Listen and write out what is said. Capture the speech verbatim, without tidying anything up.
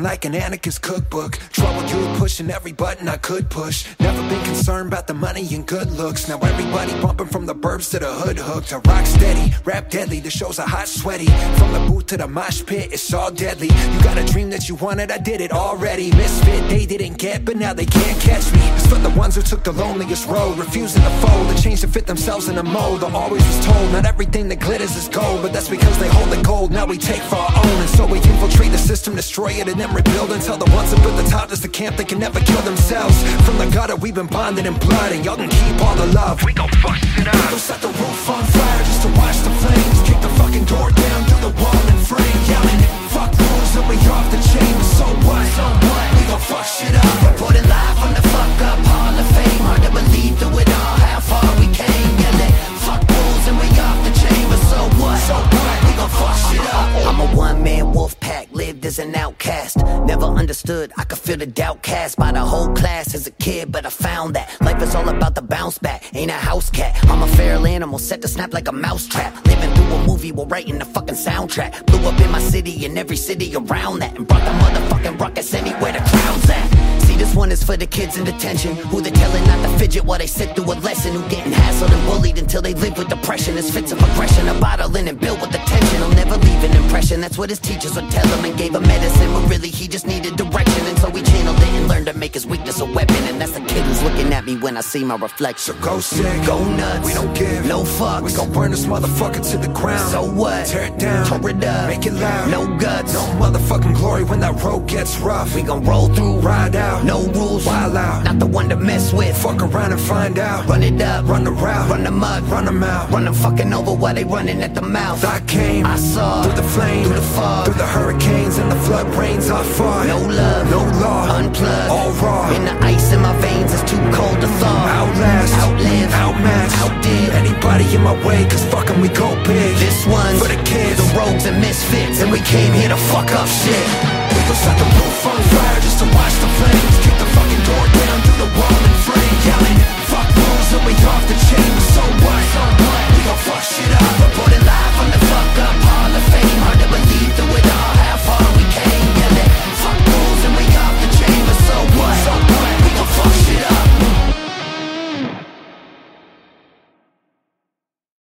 like an anarchist cookbook. Trouble you pushing every button I could push. Never been concerned about the money and good looks. Now everybody bumping from the burbs to the hood hook. To rock steady, rap deadly, the shows are hot sweaty. From the booth to the mosh pit, it's all deadly. You got a dream that you wanted, I did it already. Misfit, they didn't get, but now they can't catch me. It's for the ones who took the loneliest road, refusing to fold, to change to fit themselves in a mold. I always was told, not everything that glitters is gold, but that's because they hold the gold, now we take for our own. And so we infiltrate the system, destroy it, and then rebuild until the ones up at the top is the camp that can never kill themselves. From the gutter, we've been bonded in blood, and y'all can keep all the love. We gon' bust it up. We'll set the roof on fire just to watch the flames. Kick the fucking door down through the wall and frame. Yelling, fuck rules and we off the chain. But so what? So what? We gon' fuck shit up. Reporting live from the fuck up Hall of Fame. Hard to believe through it all how far we came. Yelling, fuck rules and we off the chain. But so what? So what? We gon' fuck shit up. I'm a one-man wolf pack, lived as an outcast. Never understood, I could feel the doubt cast by the whole class as a kid, but I found that life is all about the bounce back, ain't a house cat. I'm a feral animal, set to snap like a mousetrap. Living through a movie while writing the fucking soundtrack. Blew up in my city and every city around that, and brought the motherfucking ruckus anywhere the crowd's at. See, this one is for the kids in detention, who they're telling not to fidget while they sit through a lesson, who getting hassled and bullied until they live with depression. It's fits of aggression, a bottling and built with the tension. He'll never leave an impression, that's what his teachers would tell him, and gave him medicine, but really he just needed direction. And so he channeled it and learned to make his weakness a weapon. And that's the kid who's looking at me when I see my reflection. So go sick, go nuts, we don't give no fucks. We gon' burn this motherfucker to the ground. So what? Tear it down, tore it up, make it loud. No guts, no motherfucking glory when that road gets rough. We gon' roll through, ride out, no rules, wild out. Not the one to mess with, fuck around and find out. Run it up, run the route, run the mud, run them out. Run them fucking over while they running at the mouth. I came, I saw, through the flame, through the fog, through the hurricanes and the flood rains I fought. No love, no law, unplugged, all raw. In the ice in my veins, it's too cold to thaw. Outlast, outlive, outmatch, outdid anybody in my way, cause fuck 'em, we go big. This one's for the kids, the rogues and misfits, and we came here to fuck up shit. We gon' set the roof on fire